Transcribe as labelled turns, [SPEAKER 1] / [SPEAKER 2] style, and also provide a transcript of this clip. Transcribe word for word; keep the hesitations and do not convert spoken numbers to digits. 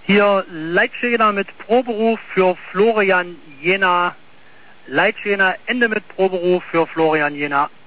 [SPEAKER 1] Hier Leitschäner mit Proberuf für Florian Jena. Leitschäner, Ende mit Proberuf für Florian Jena.